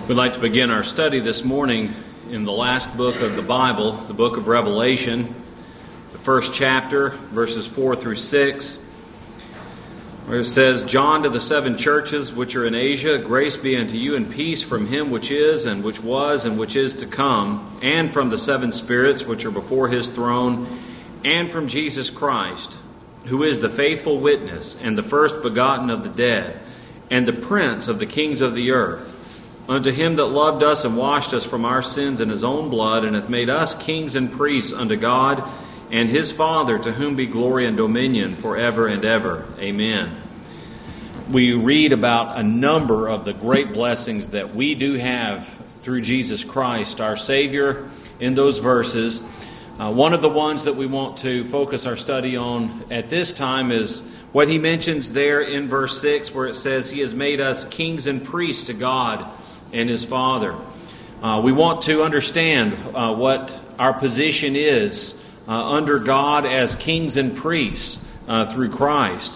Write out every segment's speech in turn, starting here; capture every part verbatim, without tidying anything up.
We'd like to begin our study this morning in the last book of the Bible, the book of Revelation, the first chapter, verses four through six, where it says, John to the seven churches which are in Asia, grace be unto you and peace from him which is, and which was, and which is to come, and from the seven spirits which are before his throne, and from Jesus Christ, who is the faithful witness, and the first begotten of the dead, and the prince of the kings of the earth, unto him that loved us and washed us from our sins in his own blood, and hath made us kings and priests unto God and his Father, to whom be glory and dominion forever and ever. Amen. We read about a number of the great blessings that we do have through Jesus Christ, our Savior, in those verses. Uh, one of the ones that we want to focus our study on at this time is what he mentions there in verse six, where it says, he has made us kings and priests to God and his Father. Uh, we want to understand uh, what our position is uh, under God as kings and priests uh, through Christ.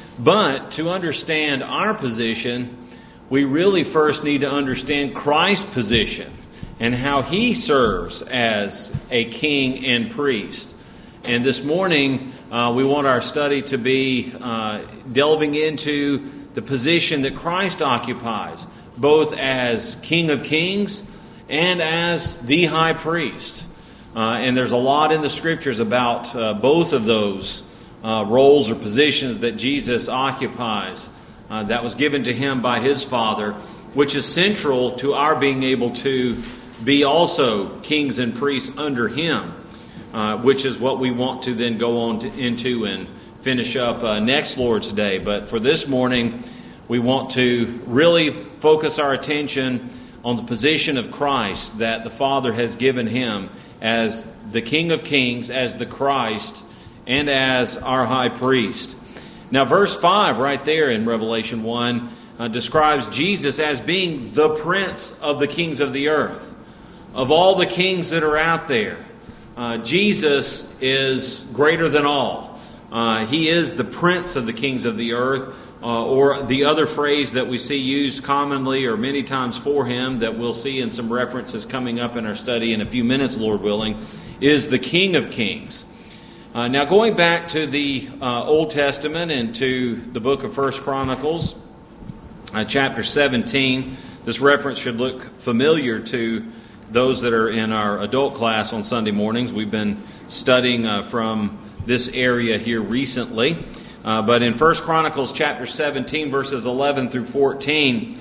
But to understand our position, we really first need to understand Christ's position and how he serves as a king and priest. And this morning, uh, we want our study to be uh, delving into the position that Christ occupies, both as King of Kings and as the High Priest. Uh, and there's a lot in the Scriptures about uh, both of those uh, roles or positions that Jesus occupies uh, that was given to him by his Father, which is central to our being able to be also kings and priests under him, uh, which is what we want to then go on to, into and finish up uh, next Lord's Day. But for this morning, we want to really focus our attention on the position of Christ that the Father has given him as the King of Kings, as the Christ, and as our High Priest. Now, verse five right there in Revelation one uh, describes Jesus as being the Prince of the kings of the earth. Of all the kings that are out there, uh, Jesus is greater than all. Uh, he is the Prince of the kings of the earth. Uh, or the other phrase that we see used commonly or many times for him that we'll see in some references coming up in our study in a few minutes, Lord willing, is the King of Kings. Uh, now going back to the uh, Old Testament and to the book of First Chronicles, uh, chapter seventeen, this reference should look familiar to those that are in our adult class on Sunday mornings. We've been studying uh, from this area here recently. Uh, but in First Chronicles chapter seventeen, verses eleven through fourteen,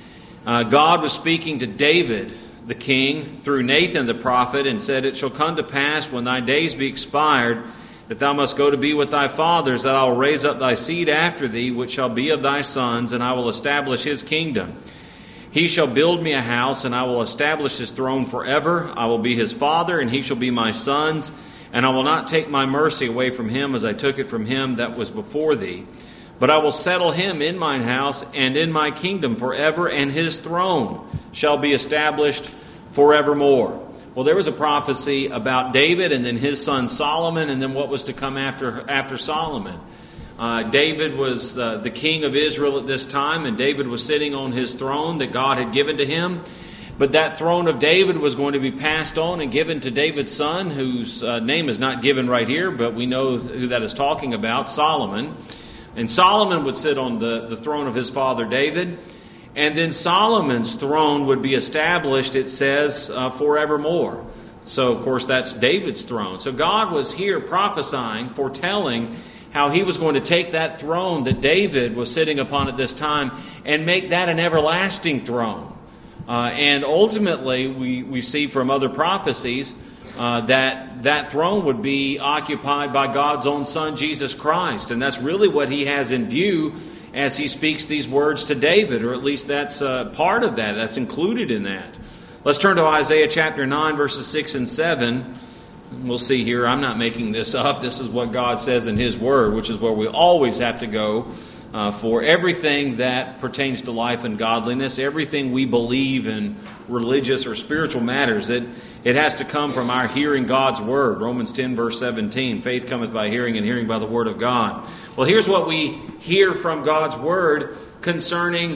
uh, God was speaking to David, the king, through Nathan the prophet, and said, It shall come to pass, when thy days be expired, that thou must go to be with thy fathers, that I will raise up thy seed after thee, which shall be of thy sons, and I will establish his kingdom. He shall build me a house, and I will establish his throne forever. I will be his father, and he shall be my sons. And I will not take my mercy away from him as I took it from him that was before thee. But I will settle him in mine house and in my kingdom forever, and his throne shall be established forevermore. Well, there was a prophecy about David and then his son Solomon, and then what was to come after after Solomon. Uh, David was uh, the king of Israel at this time, and David was sitting on his throne that God had given to him. But that throne of David was going to be passed on and given to David's son, whose uh, name is not given right here, but we know who that is talking about, Solomon. And Solomon would sit on the, the throne of his father David. And then Solomon's throne would be established, it says, uh, forevermore. So, of course, that's David's throne. So God was here prophesying, foretelling how he was going to take that throne that David was sitting upon at this time and make that an everlasting throne. Uh, and ultimately, we, we see from other prophecies uh, that that throne would be occupied by God's own Son, Jesus Christ. And that's really what he has in view as he speaks these words to David, or at least that's uh, part of that. That's included in that. Let's turn to Isaiah chapter nine, verses six and seven. We'll see here, I'm not making this up. This is what God says in his word, which is where we always have to go Uh, for everything that pertains to life and godliness, everything we believe in religious or spiritual matters, it, it has to come from our hearing God's word. Romans ten, verse seventeen, faith cometh by hearing, and hearing by the word of God. Well, here's what we hear from God's word concerning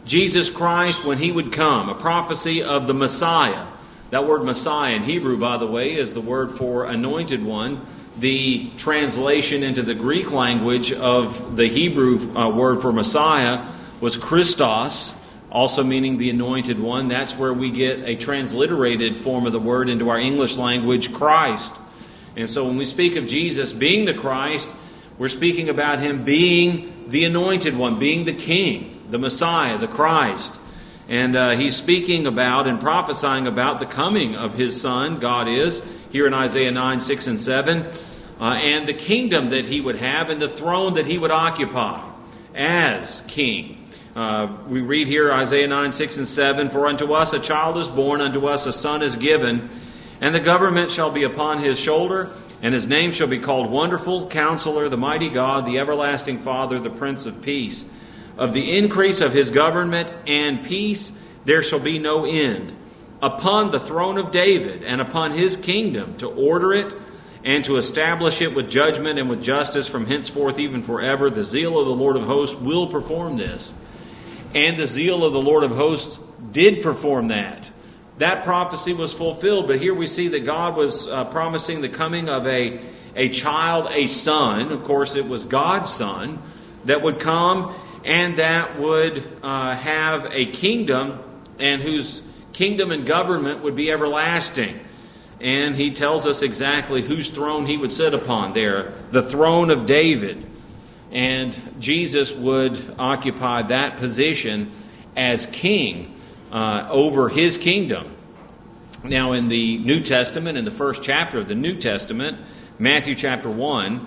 Jesus Christ when he would come, a prophecy of the Messiah. That word Messiah in Hebrew, by the way, is the word for anointed one. The translation into the Greek language of the Hebrew uh, word for Messiah was Christos, also meaning the anointed one. That's where we get a transliterated form of the word into our English language, Christ. And so when we speak of Jesus being the Christ, we're speaking about him being the anointed one, being the King, the Messiah, the Christ. And uh, he's speaking about and prophesying about the coming of his Son, God is, here in Isaiah nine, six, and seven, uh, and the kingdom that he would have and the throne that he would occupy as King. Uh, we read here Isaiah nine, six, and seven, "For unto us a child is born, unto us a son is given, and the government shall be upon his shoulder, and his name shall be called Wonderful, Counselor, the Mighty God, the Everlasting Father, the Prince of Peace. Of the increase of his government and peace there shall be no end, upon the throne of David and upon his kingdom, to order it and to establish it with judgment and with justice from henceforth even forever. The zeal of the Lord of hosts will perform this." And the zeal of the Lord of hosts did perform that. That prophecy was fulfilled, but here we see that God was uh, promising the coming of a, a child, a son. Of course, it was God's Son that would come and that would uh, have a kingdom, and whose kingdom and government would be everlasting. And he tells us exactly whose throne he would sit upon there, the throne of David. And Jesus would occupy that position as king uh, over his kingdom. Now in the New Testament, in the first chapter of the New Testament, Matthew chapter one,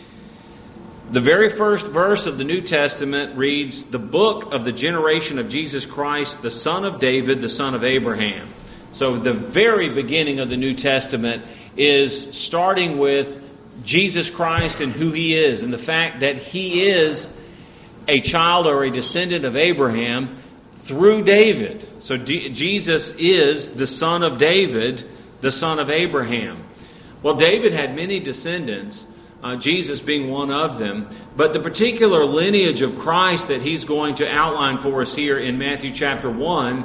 the very first verse of the New Testament reads, "The book of the generation of Jesus Christ, the son of David, the son of Abraham." So the very beginning of the New Testament is starting with Jesus Christ and who he is, and the fact that he is a child or a descendant of Abraham through David. So D- Jesus is the son of David, the son of Abraham. Well, David had many descendants, Uh, Jesus being one of them. But the particular lineage of Christ that he's going to outline for us here in Matthew chapter one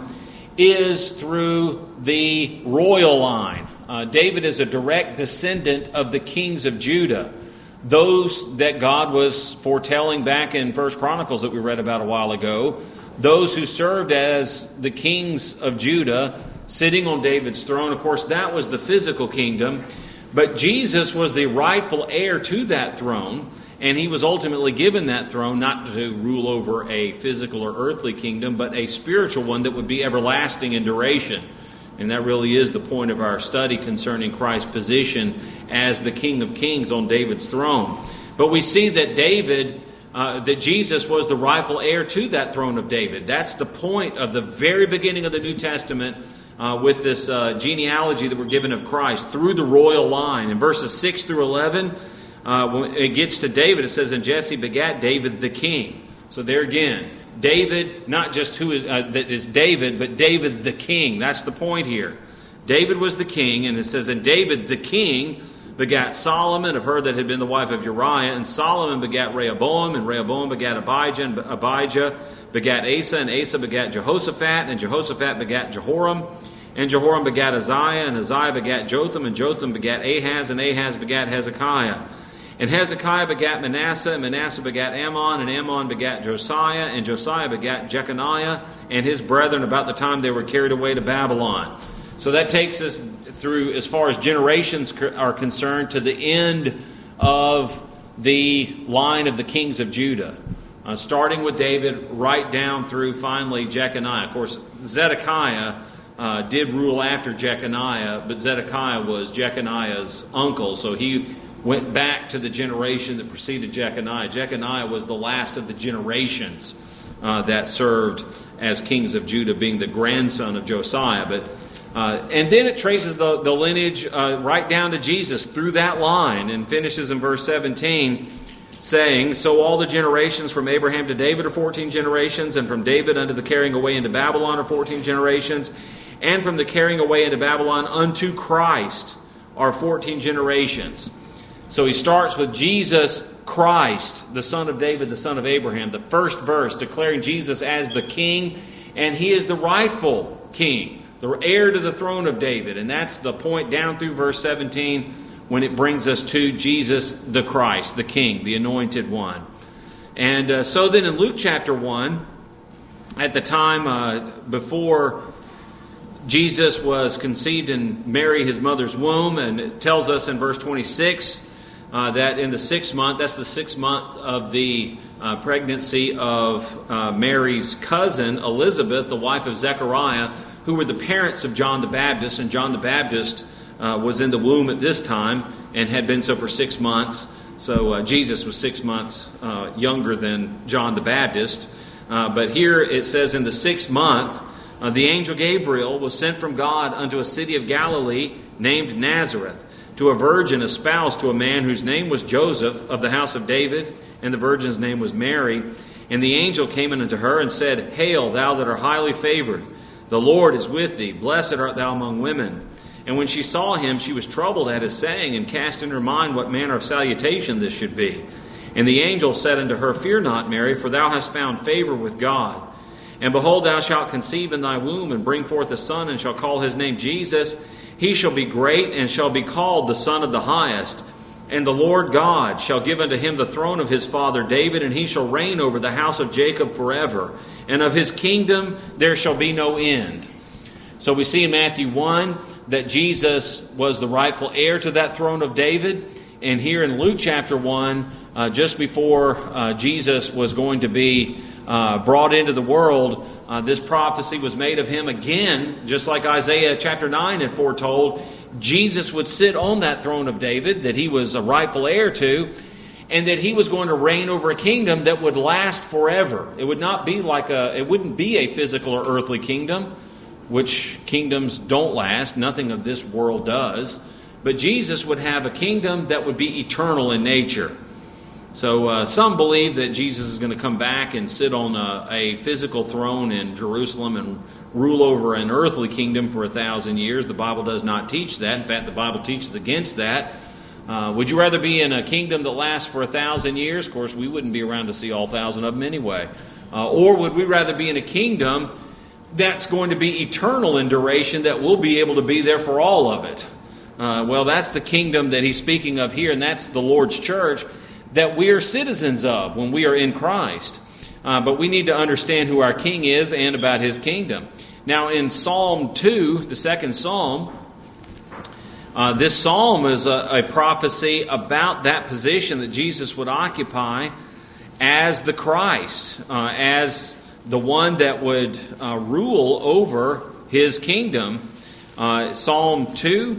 is through the royal line. Uh, David is a direct descendant of the kings of Judah, those that God was foretelling back in First Chronicles that we read about a while ago, those who served as the kings of Judah sitting on David's throne. Of course, that was the physical kingdom. But Jesus was the rightful heir to that throne, and he was ultimately given that throne not to rule over a physical or earthly kingdom, but a spiritual one that would be everlasting in duration. And that really is the point of our study concerning Christ's position as the King of Kings on David's throne. But we see that David, uh, that Jesus was the rightful heir to that throne of David. That's the point of the very beginning of the New Testament, Uh, with this uh, genealogy that we're given of Christ through the royal line. In verses six through eleven, uh, when it gets to David, it says, "And Jesse begat David the king." So there again, David, not just who is uh, that is David, but David the king. That's the point here. David was the king, and it says, "And David the king begat Solomon of her that had been the wife of Uriah, and Solomon begat Rehoboam, and Rehoboam begat Abijah, and Abijah begat Asa, and Asa begat Jehoshaphat, and Jehoshaphat begat Jehoram, and Jehoram begat Uzziah, and Uzziah begat Jotham, and Jotham begat Ahaz, and Ahaz begat Hezekiah. And Hezekiah begat Manasseh, and Manasseh begat Ammon, and Ammon begat Josiah, and Josiah begat Jeconiah, and his brethren about the time they were carried away to Babylon." So that takes us through, as far as generations are concerned, to the end of the line of the kings of Judah. Uh, starting with David, right down through finally Jeconiah. Of course, Zedekiah uh, did rule after Jeconiah, but Zedekiah was Jeconiah's uncle, so he went back to the generation that preceded Jeconiah. Jeconiah was the last of the generations uh, that served as kings of Judah, being the grandson of Josiah. But uh, and then it traces the, the lineage uh, right down to Jesus through that line, and finishes in verse seventeen, saying, "So all the generations from Abraham to David are fourteen generations, and from David unto the carrying away into Babylon are fourteen generations, and from the carrying away into Babylon unto Christ are fourteen generations." So he starts with Jesus Christ, the son of David, the son of Abraham. The first verse declaring Jesus as the king, and he is the rightful king, the heir to the throne of David. And that's the point down through verse seventeen when it brings us to Jesus the Christ, the king, the anointed one. And uh, so then in Luke chapter one, at the time uh, before Jesus was conceived in Mary, his mother's womb, and it tells us in verse twenty-six uh, that in the sixth month, that's the sixth month of the uh, pregnancy of uh, Mary's cousin, Elizabeth, the wife of Zechariah, who were the parents of John the Baptist, and John the Baptist uh, was in the womb at this time and had been so for six months. So uh, Jesus was six months uh, younger than John the Baptist. Uh, but here it says in the sixth month, Uh, the angel Gabriel was sent from God unto a city of Galilee named Nazareth, to a virgin espoused to a man whose name was Joseph, of the house of David, and the virgin's name was Mary. And the angel came in unto her and said, Hail, thou that art highly favored, the Lord is with thee, blessed art thou among women. And when she saw him, she was troubled at his saying, and cast in her mind what manner of salutation this should be. And the angel said unto her, Fear not, Mary, for thou hast found favor with God. And behold, thou shalt conceive in thy womb, and bring forth a son, and shall call his name Jesus. He shall be great, and shall be called the Son of the Highest. And the Lord God shall give unto him the throne of his father David, and he shall reign over the house of Jacob forever. And of his kingdom there shall be no end. So we see in Matthew one that Jesus was the rightful heir to that throne of David. And here in Luke chapter one, uh, just before uh, Jesus was going to be uh, brought into the world, uh, this prophecy was made of him again, just like Isaiah chapter nine had foretold. Jesus would sit on that throne of David that he was a rightful heir to, and that he was going to reign over a kingdom that would last forever. It would not be like a, it wouldn't be a physical or earthly kingdom, which kingdoms don't last. Nothing of this world does. But Jesus would have a kingdom that would be eternal in nature. So uh, some believe that Jesus is going to come back and sit on a, a physical throne in Jerusalem and rule over an earthly kingdom for a thousand years. The Bible does not teach that. In fact, the Bible teaches against that. Uh, would you rather be in a kingdom that lasts for a thousand years? Of course, we wouldn't be around to see all thousand of them anyway. Uh, or would we rather be in a kingdom that's going to be eternal in duration, that we'll be able to be there for all of it? Uh, well, that's the kingdom that he's speaking of here, and that's the Lord's church that we are citizens of when we are in Christ. Uh, but we need to understand who our King is and about his kingdom. Now, in Psalm two, the second Psalm, uh, this Psalm is a, a prophecy about that position that Jesus would occupy as the Christ, uh, as the one that would uh, rule over his kingdom. Uh, Psalm two,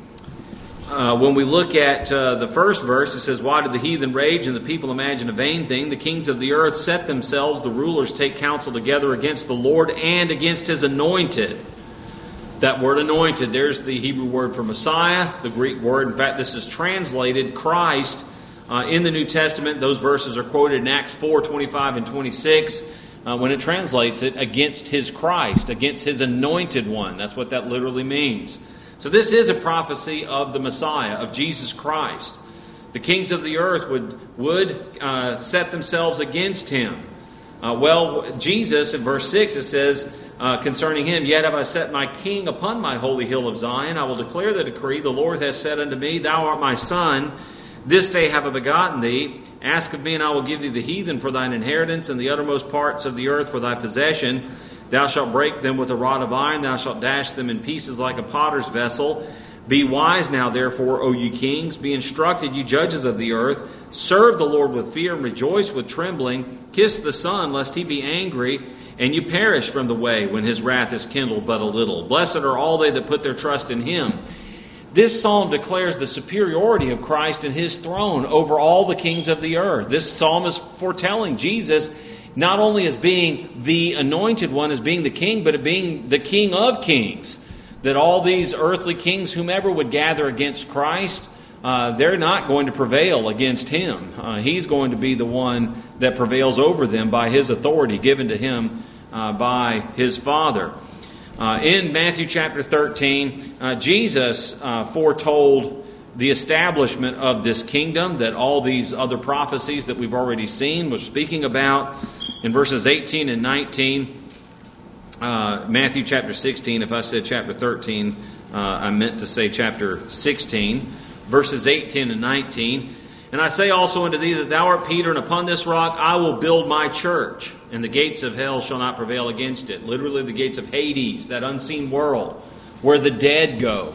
Uh, when we look at uh, the first verse, it says, Why do the heathen rage and the people imagine a vain thing? The kings of the earth set themselves, the rulers take counsel together against the Lord and against his anointed. That word anointed, there's the Hebrew word for Messiah, the Greek word. In fact, this is translated Christ uh, in the New Testament. Those verses are quoted in Acts four, twenty-five and twenty-six. Uh, when it translates it, against his Christ, against his anointed one. That's what that literally means. So this is a prophecy of the Messiah, of Jesus Christ. The kings of the earth would would uh, set themselves against him. Uh, well, Jesus, in verse six, it says uh, concerning him, Yet have I set my king upon my holy hill of Zion. I will declare the decree. The Lord hath said unto me, Thou art my son. This day have I begotten thee. Ask of me, and I will give thee the heathen for thine inheritance, and the uttermost parts of the earth for thy possession. Thou shalt break them with a rod of iron. Thou shalt dash them in pieces like a potter's vessel. Be wise now, therefore, O ye kings. Be instructed, ye judges of the earth. Serve the Lord with fear and rejoice with trembling. Kiss the Son, lest he be angry, and you perish from the way when his wrath is kindled but a little. Blessed are all they that put their trust in him. This psalm declares the superiority of Christ and his throne over all the kings of the earth. This psalm is foretelling Jesus not only as being the anointed one, as being the king, but as being the King of kings. That all these earthly kings, whomever would gather against Christ, uh, they're not going to prevail against him. Uh, he's going to be the one that prevails over them by his authority given to him uh, by his Father. Uh, in Matthew chapter thirteen, uh, Jesus uh, foretold the establishment of this kingdom that all these other prophecies that we've already seen were speaking about in verses eighteen and nineteen. Uh, Matthew chapter sixteen, if I said chapter thirteen, uh, I meant to say chapter sixteen, verses eighteen and nineteen. And I say also unto thee that thou art Peter, and upon this rock I will build my church, and the gates of hell shall not prevail against it. Literally the gates of Hades, that unseen world where the dead go.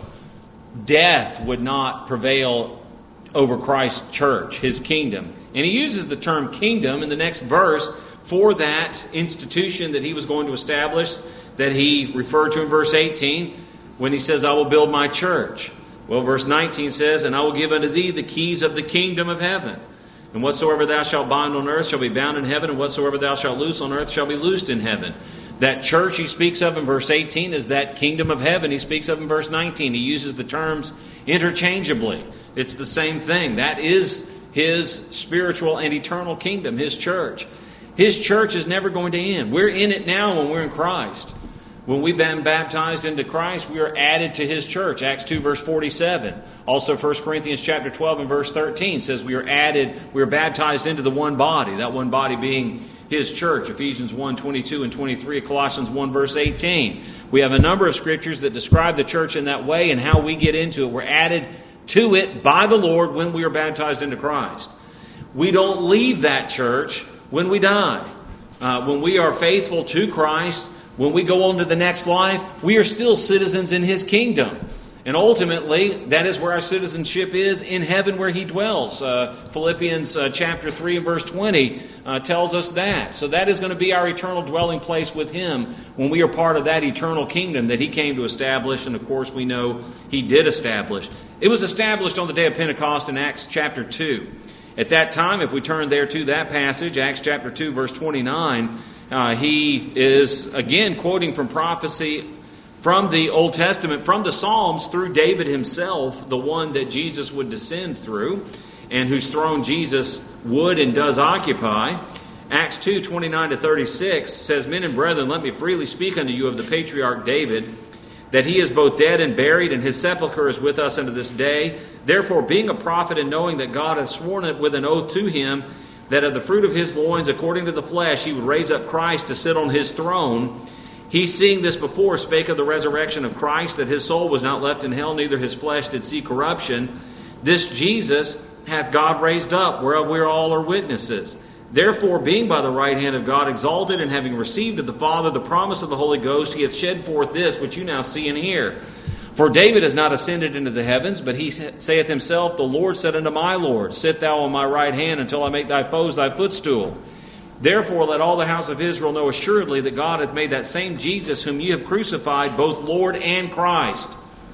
Death would not prevail over Christ's church, his kingdom. And he uses the term kingdom in the next verse for that institution that he was going to establish, that he referred to in verse eighteen when he says, I will build my church. Well, verse nineteen says, and I will give unto thee the keys of the kingdom of heaven. And whatsoever thou shalt bind on earth shall be bound in heaven, and whatsoever thou shalt loose on earth shall be loosed in heaven. That church he speaks of in verse eighteen is that kingdom of heaven he speaks of in verse nineteen. He uses the terms interchangeably. It's the same thing. That is his spiritual and eternal kingdom, his church. His church is never going to end. We're in it now when we're in Christ. When we've been baptized into Christ, we are added to his church. Acts two verse forty-seven. Also First Corinthians chapter twelve and verse thirteen says we are added, we are baptized into the one body. That one body being his church. Ephesians one twenty-two and twenty-three. Colossians one verse eighteen. We have a number of scriptures that describe the church in that way and how we get into it. We're added to it by the Lord when we are baptized into Christ. We don't leave that church when we die. Uh, when we are faithful to Christ, when we go on to the next life, we are still citizens in his kingdom. And ultimately, that is where our citizenship is, in heaven where he dwells. Uh, Philippians uh, chapter three and verse twenty uh, tells us that. So that is going to be our eternal dwelling place with him when we are part of that eternal kingdom that he came to establish. And of course, we know he did establish. It was established on the day of Pentecost in Acts chapter two. At that time, if we turn there to that passage, Acts chapter two verse twenty-nine, Uh, he is, again, quoting from prophecy from the Old Testament, from the Psalms, through David himself, the one that Jesus would descend through, and whose throne Jesus would and does occupy. Acts two twenty-nine to thirty-six says, Men and brethren, let me freely speak unto you of the patriarch David, that he is both dead and buried, and his sepulchre is with us unto this day. Therefore, being a prophet, and knowing that God hath sworn it with an oath to him, that of the fruit of his loins, according to the flesh, he would raise up Christ to sit on his throne. He, seeing this before, spake of the resurrection of Christ, that his soul was not left in hell, neither his flesh did see corruption. This Jesus hath God raised up, whereof we all are witnesses. Therefore, being by the right hand of God exalted, and having received of the Father the promise of the Holy Ghost, he hath shed forth this, which you now see and hear. For David has not ascended into the heavens, but he saith himself, The Lord said unto my Lord, Sit thou on my right hand until I make thy foes thy footstool. Therefore let all the house of Israel know assuredly that God hath made that same Jesus whom ye have crucified, both Lord and Christ.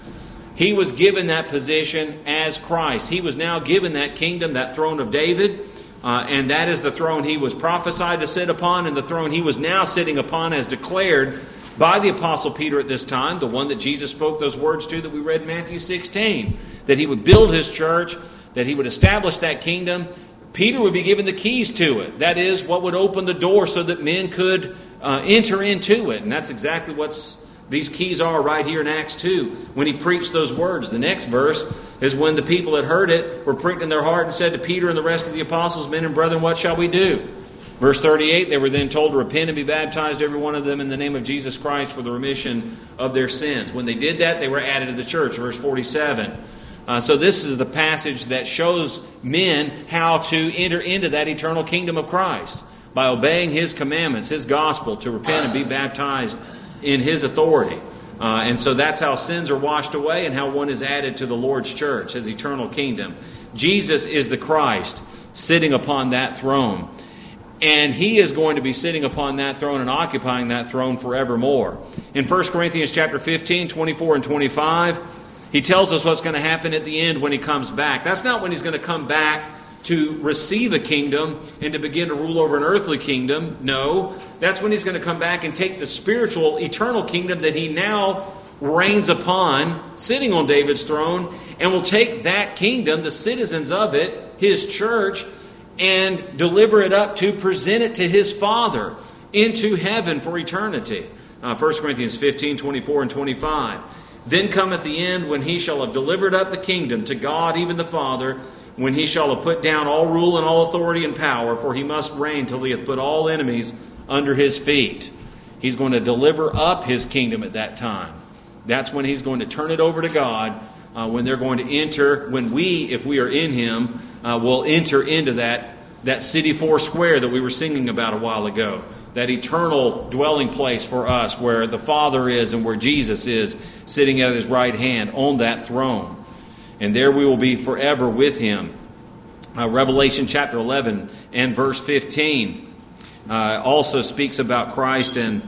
He was given that position as Christ. He was now given that kingdom, that throne of David, uh, and that is the throne he was prophesied to sit upon, and the throne he was now sitting upon as declared by the Apostle Peter at this time, the one that Jesus spoke those words to that we read in Matthew sixteen, that he would build his church, that he would establish that kingdom. Peter would be given the keys to it. That is, what would open the door so that men could uh, enter into it. And that's exactly what these keys are right here in Acts two, when he preached those words. The next verse is when the people that heard it were pricked in their heart and said to Peter and the rest of the apostles, Men and brethren, what shall we do? Verse thirty-eight, they were then told to repent and be baptized, every one of them, in the name of Jesus Christ for the remission of their sins. When they did that, they were added to the church. Verse forty-seven. Uh, so this is the passage that shows men how to enter into that eternal kingdom of Christ by obeying his commandments, his gospel, to repent and be baptized in his authority. Uh, and so that's how sins are washed away and how one is added to the Lord's church, his eternal kingdom. Jesus is the Christ sitting upon that throne. And he is going to be sitting upon that throne and occupying that throne forevermore. In First Corinthians chapter fifteen, twenty-four and twenty-five, he tells us what's going to happen at the end when he comes back. That's not when he's going to come back to receive a kingdom and to begin to rule over an earthly kingdom. No, that's when he's going to come back and take the spiritual, eternal kingdom that he now reigns upon, sitting on David's throne, and will take that kingdom, the citizens of it, his church, and deliver it up to present it to his Father into heaven for eternity. Uh, First Corinthians fifteen, twenty-four and twenty-five. Then cometh the end, when he shall have delivered up the kingdom to God, even the Father, when he shall have put down all rule and all authority and power, for he must reign till he hath put all enemies under his feet. He's going to deliver up his kingdom at that time. That's when he's going to turn it over to God, uh, when they're going to enter, when we, if we are in him, uh, will enter into that, that city four square that we were singing about a while ago. That eternal dwelling place for us, where the Father is and where Jesus is sitting at his right hand on that throne. And there we will be forever with him. Uh, Revelation chapter eleven and verse fifteen uh, also speaks about Christ and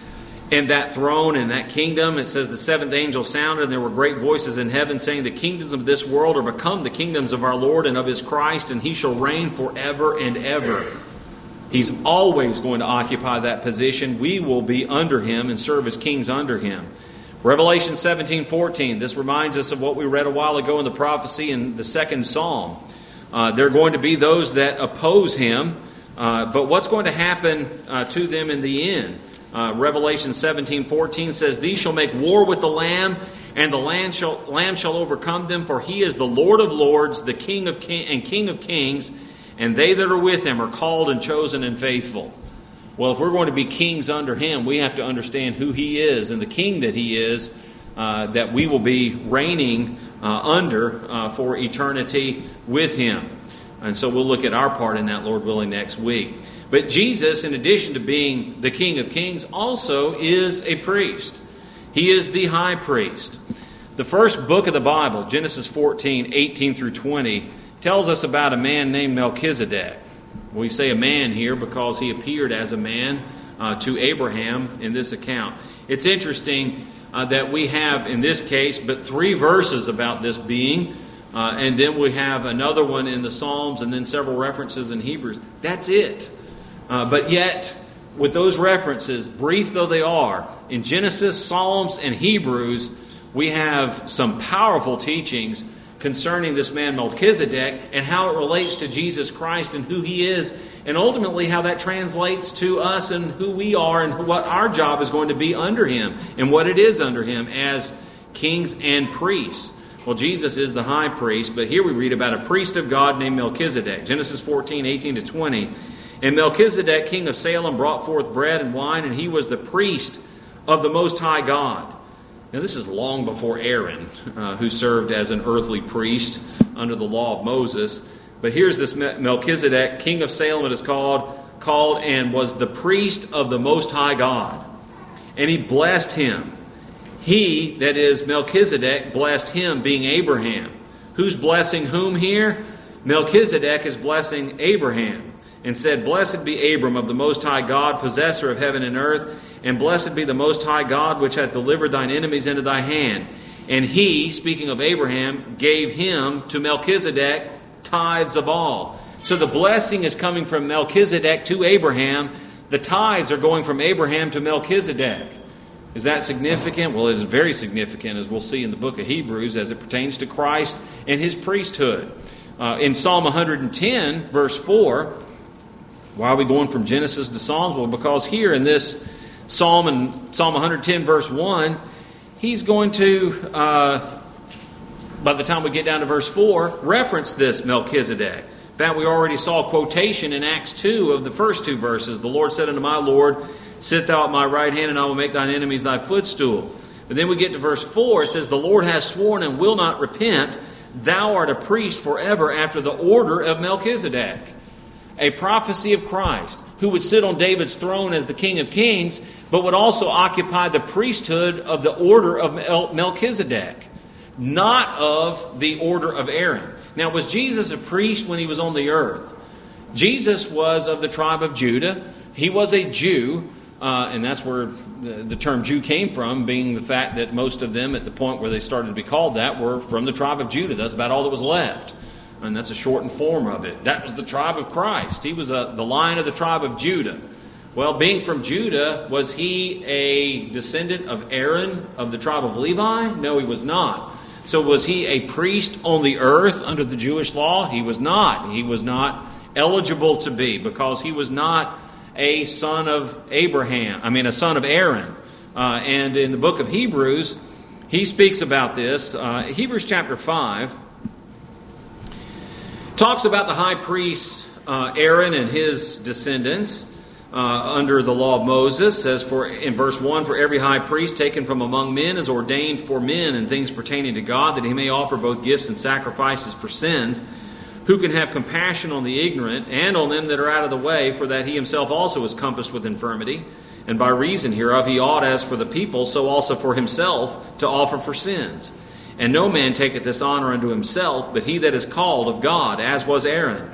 and that throne and that kingdom. It says, the seventh angel sounded, and there were great voices in heaven saying, the kingdoms of this world are become the kingdoms of our Lord and of his Christ, and he shall reign forever and ever. He's always going to occupy that position. We will be under him and serve as kings under him. Revelation seventeen fourteen. This reminds us of what we read a while ago in the prophecy in the second psalm. Uh, there are going to be those that oppose him. Uh, but what's going to happen uh, to them in the end? Uh, Revelation seventeen fourteen says, these shall make war with the Lamb, and the Lamb shall, Lamb shall overcome them, for he is the Lord of lords, the King of king, and King of kings, and they that are with him are called and chosen and faithful. Well, if we're going to be kings under him, we have to understand who he is and the king that he is, uh, that we will be reigning uh, under uh, for eternity with him. And so we'll look at our part in that, Lord willing, next week. But Jesus, in addition to being the King of Kings, also is a priest. He is the high priest. The first book of the Bible, Genesis fourteen, eighteen through twenty, tells us about a man named Melchizedek. We say a man here because he appeared as a man uh, to Abraham in this account. It's interesting uh, that we have, in this case, but three verses about this being. Uh, and then we have another one in the Psalms and then several references in Hebrews. That's it. Uh, but yet, with those references, brief though they are, in Genesis, Psalms, and Hebrews, we have some powerful teachings concerning this man Melchizedek and how it relates to Jesus Christ and who he is, and ultimately how that translates to us and who we are and what our job is going to be under him and what it is under him as kings and priests. Well, Jesus is the high priest, but here we read about a priest of God named Melchizedek. Genesis fourteen, eighteen to twenty. And Melchizedek, king of Salem, brought forth bread and wine, and he was the priest of the Most High God. Now, this is long before Aaron, uh, who served as an earthly priest under the law of Moses. But here's this Melchizedek, king of Salem, it is called, called and was the priest of the Most High God. And he blessed him. He, that is Melchizedek, blessed him, being Abraham. Who's blessing whom here? Melchizedek is blessing Abraham. And said, blessed be Abram of the Most High God, possessor of heaven and earth, and blessed be the Most High God, which hath delivered thine enemies into thy hand. And he, speaking of Abraham, gave him to Melchizedek tithes of all. So the blessing is coming from Melchizedek to Abraham. The tithes are going from Abraham to Melchizedek. Is that significant? Well, it is very significant, as we'll see in the book of Hebrews, as it pertains to Christ and his priesthood. Uh, in Psalm one ten, verse four... Why are we going from Genesis to Psalms? Well, because here in this Psalm, in Psalm one ten, verse one, he's going to, uh, by the time we get down to verse four, reference this Melchizedek. In fact, we already saw a quotation in Acts two of the first two verses. The Lord said unto my Lord, sit thou at my right hand, and I will make thine enemies thy footstool. But then we get to verse four. It says, the Lord has sworn and will not repent. Thou art a priest forever after the order of Melchizedek. A prophecy of Christ, who would sit on David's throne as the King of Kings, but would also occupy the priesthood of the order of Melchizedek, not of the order of Aaron. Now, was Jesus a priest when he was on the earth? Jesus was of the tribe of Judah. He was a Jew, uh, and that's where the term Jew came from, being the fact that most of them, at the point where they started to be called that, were from the tribe of Judah. That's about all that was left. And that's a shortened form of it. That was the tribe of Christ. He was a, the line of the tribe of Judah. Well, being from Judah, was he a descendant of Aaron of the tribe of Levi? No, he was not. So was he a priest on the earth under the Jewish law? He was not. He was not eligible to be, because he was not a son of Abraham. I mean, a son of Aaron. Uh, and in the book of Hebrews, he speaks about this. Uh, Hebrews chapter five talks about the high priest uh, Aaron and his descendants uh, under the law of Moses. Says for in verse one, for every high priest taken from among men is ordained for men and things pertaining to God, that he may offer both gifts and sacrifices for sins, who can have compassion on the ignorant and on them that are out of the way, for that he himself also is compassed with infirmity. And by reason hereof he ought, as for the people, so also for himself, to offer for sins. And no man taketh this honor unto himself, but he that is called of God, as was Aaron.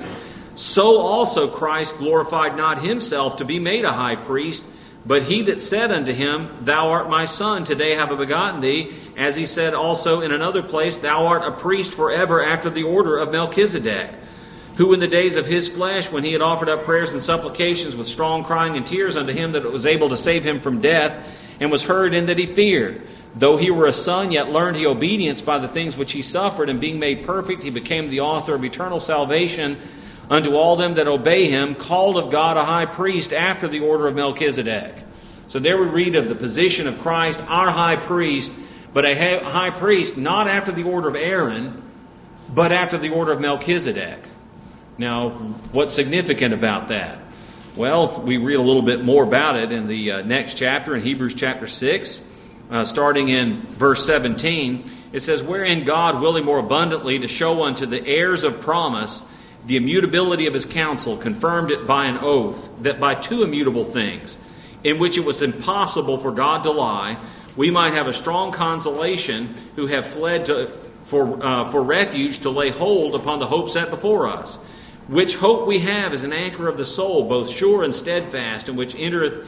So also Christ glorified not himself to be made a high priest, but he that said unto him, Thou art my son, today have I begotten thee, as he said also in another place, Thou art a priest forever after the order of Melchizedek, who in the days of his flesh, when he had offered up prayers and supplications with strong crying and tears unto him that it was able to save him from death, and was heard in that he feared. Though he were a son, yet learned he obedience by the things which he suffered, and being made perfect, he became the author of eternal salvation unto all them that obey him, called of God a high priest after the order of Melchizedek. So there we read of the position of Christ, our high priest, but a high priest not after the order of Aaron, but after the order of Melchizedek. Now, what's significant about that? Well, we read a little bit more about it in the uh, next chapter, in Hebrews chapter six, uh, starting in verse seventeen. It says, Wherein God, willing more abundantly to show unto the heirs of promise the immutability of his counsel, confirmed it by an oath, that by two immutable things, in which it was impossible for God to lie, we might have a strong consolation, who have fled to, for, uh, for refuge, to lay hold upon the hope set before us. Which hope we have is an anchor of the soul, both sure and steadfast, and which entereth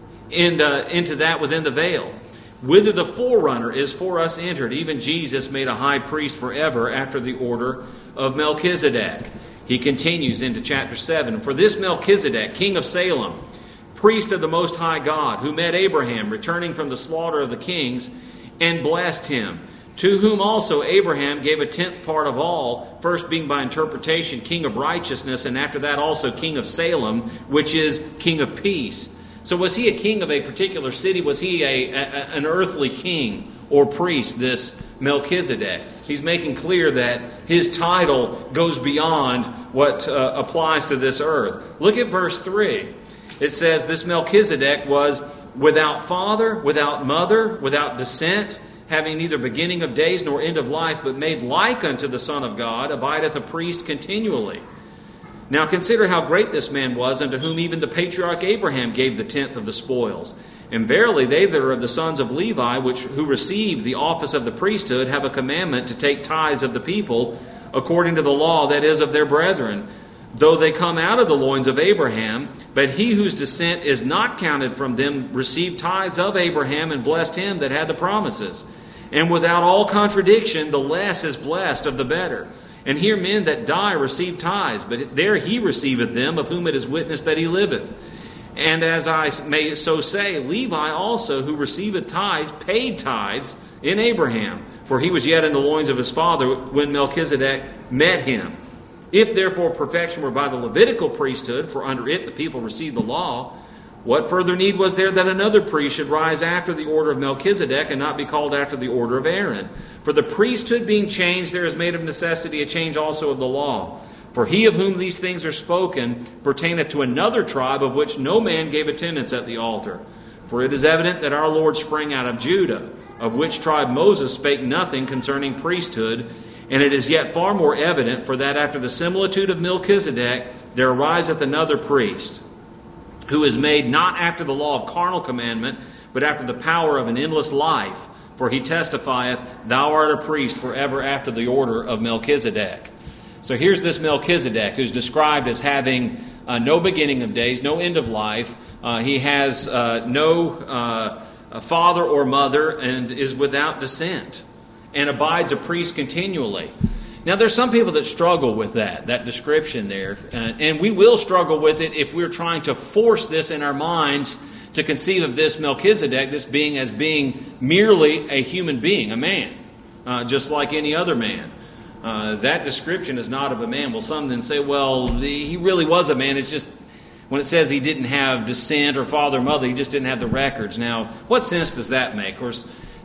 in, uh, into that within the veil, whither the forerunner is for us entered, even Jesus made a high priest forever after the order of Melchizedek. He continues into chapter seven. For this Melchizedek, king of Salem, priest of the Most High God, who met Abraham returning from the slaughter of the kings, and blessed him, to whom also Abraham gave a tenth part of all, first being by interpretation king of righteousness, and after that also king of Salem, which is king of peace. So was he a king of a particular city? Was he a, a an earthly king or priest, this Melchizedek? He's making clear that his title goes beyond what uh, applies to this earth. Look at verse three. It says, This Melchizedek was without father, without mother, without descent, having neither beginning of days nor end of life, but made like unto the Son of God, abideth a priest continually. Now consider how great this man was, unto whom even the patriarch Abraham gave the tenth of the spoils. And verily they that are of the sons of Levi, which who receive the office of the priesthood, have a commandment to take tithes of the people, according to the law that is of their brethren, though they come out of the loins of Abraham. But he whose descent is not counted from them received tithes of Abraham, and blessed him that had the promises. And without all contradiction, the less is blessed of the better. And here men that die receive tithes, but there he receiveth them, of whom it is witnessed that he liveth. And as I may so say, Levi also, who receiveth tithes, paid tithes in Abraham, for he was yet in the loins of his father when Melchizedek met him. If therefore perfection were by the Levitical priesthood, for under it the people received the law, what further need was there that another priest should rise after the order of Melchizedek, and not be called after the order of Aaron? For the priesthood being changed, there is made of necessity a change also of the law. For he of whom these things are spoken pertaineth to another tribe, of which no man gave attendance at the altar. For it is evident that our Lord sprang out of Judah, of which tribe Moses spake nothing concerning priesthood. And it is yet far more evident, for that after the similitude of Melchizedek there ariseth another priest, who is made not after the law of carnal commandment, but after the power of an endless life. For he testifieth, Thou art a priest forever after the order of Melchizedek. So here's this Melchizedek, who's described as having uh, no beginning of days, no end of life. Uh, he has uh, no uh, father or mother, and is without descent, and abides a priest continually. Now, there's some people that struggle with that, that description there. Uh, and we will struggle with it if we're trying to force this in our minds to conceive of this Melchizedek, this being as being merely a human being, a man, uh, just like any other man. Uh, that description is not of a man. Well, some then say, well, the, he really was a man. It's just when it says he didn't have descent or father or mother, he just didn't have the records. Now, what sense does that make? Of course,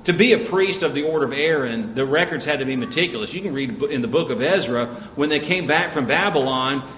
To be a priest of the order of Aaron, the records had to be meticulous. You can read in the book of Ezra, when they came back from Babylon,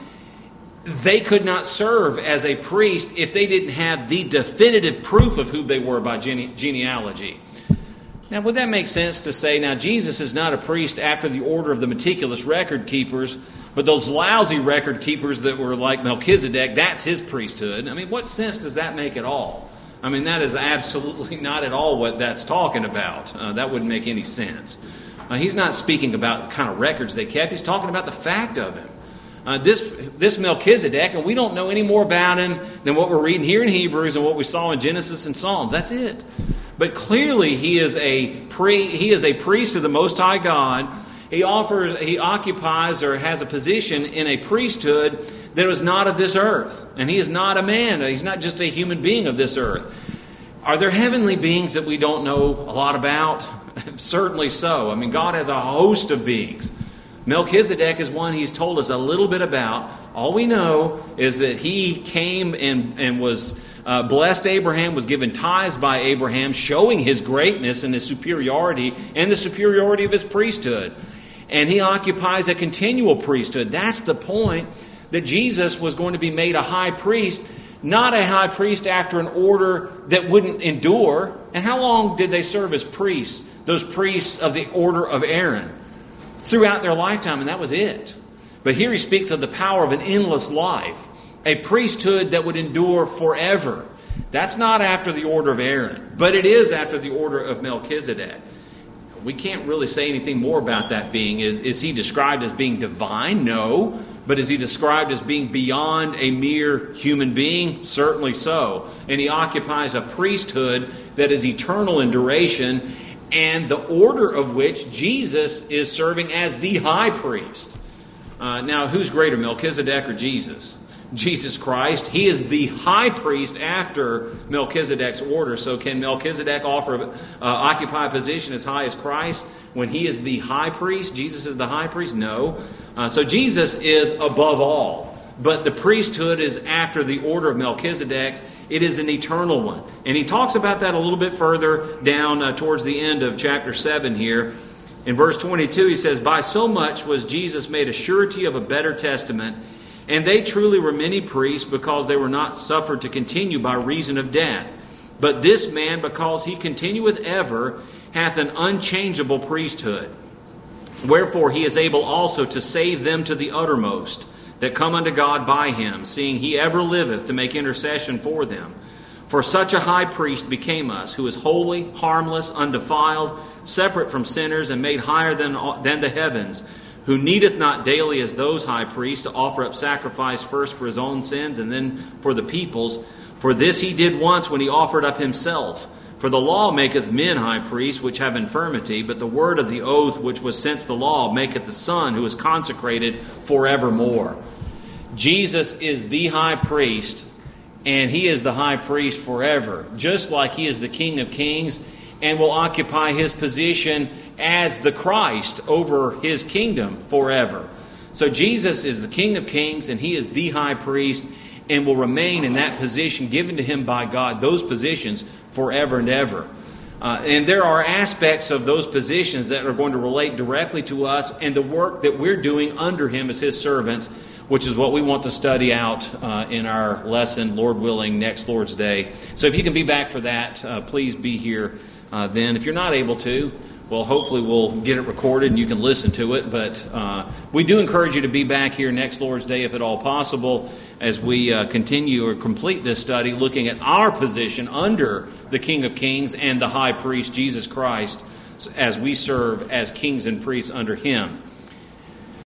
they could not serve as a priest if they didn't have the definitive proof of who they were by gene- genealogy. Now, would that make sense to say, now, Jesus is not a priest after the order of the meticulous record keepers, but those lousy record keepers that were like Melchizedek, that's his priesthood? I mean, what sense does that make at all? I mean, that is absolutely not at all what that's talking about. Uh, that wouldn't make any sense. Uh, he's not speaking about the kind of records they kept. He's talking about the fact of him. Uh, this this Melchizedek, and we don't know any more about him than what we're reading here in Hebrews and what we saw in Genesis and Psalms. That's it. But clearly, he is a pre, he is a priest of the Most High God. He offers, he occupies or has a position in a priesthood that is not of this earth, and he is not a man. He's not just a human being of this earth. Are there heavenly beings that we don't know a lot about? Certainly so. I mean, God has a host of beings. Melchizedek is one he's told us a little bit about. All we know is that he came and, and was uh, blessed Abraham, was given tithes by Abraham, showing his greatness and his superiority and the superiority of his priesthood. And he occupies a continual priesthood. That's the point, that Jesus was going to be made a high priest, not a high priest after an order that wouldn't endure. And how long did they serve as priests, those priests of the order of Aaron? Throughout their lifetime, and that was it. But here he speaks of the power of an endless life, a priesthood that would endure forever. That's not after the order of Aaron, but it is after the order of Melchizedek. We can't really say anything more about that being. Is, is he described as being divine? No. But is he described as being beyond a mere human being? Certainly so. And he occupies a priesthood that is eternal in duration, and the order of which Jesus is serving as the high priest. Uh, now, who's greater, Melchizedek or Jesus? Jesus Christ. He is the high priest after Melchizedek's order. So can Melchizedek offer, uh, occupy a position as high as Christ when he is the high priest? Jesus is the high priest? No. Uh, so Jesus is above all. But the priesthood is after the order of Melchizedek's. It is an eternal one. And he talks about that a little bit further down uh, towards the end of chapter seven here. In verse twenty-two, he says, "By so much was Jesus made a surety of a better testament, and they truly were many priests, because they were not suffered to continue by reason of death. But this man, because he continueth ever, hath an unchangeable priesthood. Wherefore he is able also to save them to the uttermost, that come unto God by him, seeing he ever liveth to make intercession for them. For such a high priest became us, who is holy, harmless, undefiled, separate from sinners, and made higher than, than the heavens, who needeth not daily as those high priests to offer up sacrifice first for his own sins and then for the people's. For this he did once when he offered up himself. For the law maketh men high priests, which have infirmity, but the word of the oath which was since the law maketh the Son, who is consecrated forevermore." Jesus is the high priest, and he is the high priest forever, just like he is the King of Kings and will occupy his position as the Christ over his kingdom forever. So Jesus is the King of Kings, and he is the high priest, and will remain in that position given to him by God, those positions forever and ever. Uh, and there are aspects of those positions that are going to relate directly to us and the work that we're doing under him as his servants, which is what we want to study out uh, in our lesson, Lord willing, next Lord's Day. So if you can be back for that, uh, please be here uh, then. If you're not able to, well, hopefully we'll get it recorded and you can listen to it. But uh, we do encourage you to be back here next Lord's Day, if at all possible, as we uh, continue or complete this study, looking at our position under the King of Kings and the High Priest, Jesus Christ, as we serve as kings and priests under him.